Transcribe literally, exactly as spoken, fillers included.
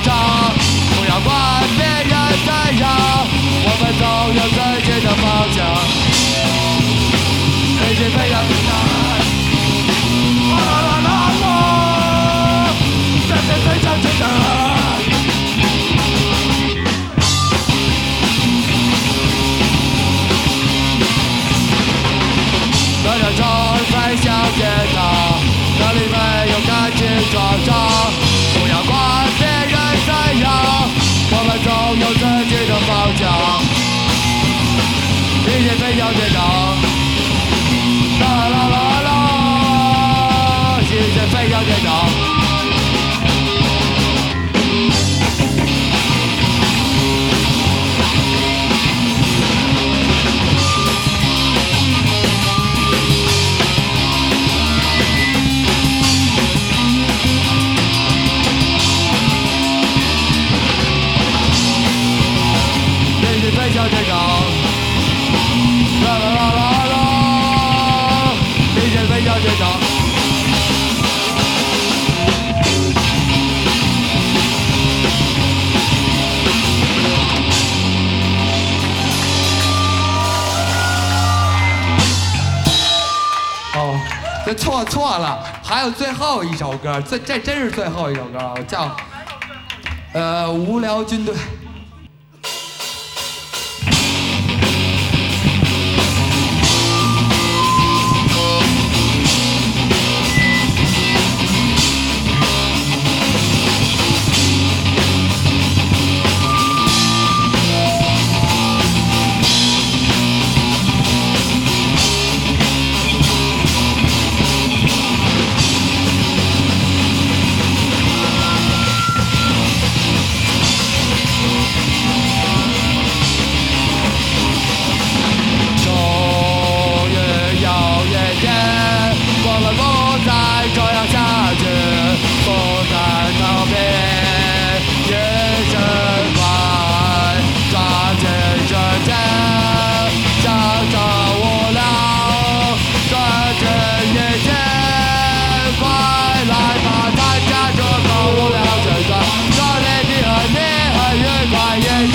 长，不要管别人怎样，我们总有自己的方向。飞机飞向天堂，啦啦啦啦，飞飞飞向天堂。这条船飞向天堂，那里没有感情创伤。不要管别人怎样，我们总有自己的方向。一起飞向天堂，啦啦啦啦，一起飞向天堂。飞向天堂，啦啦啦啦啦，一起飞向天堂。哦，这错错了，还有最后一首歌，这这真是最后一首歌，叫呃无聊军队。快乐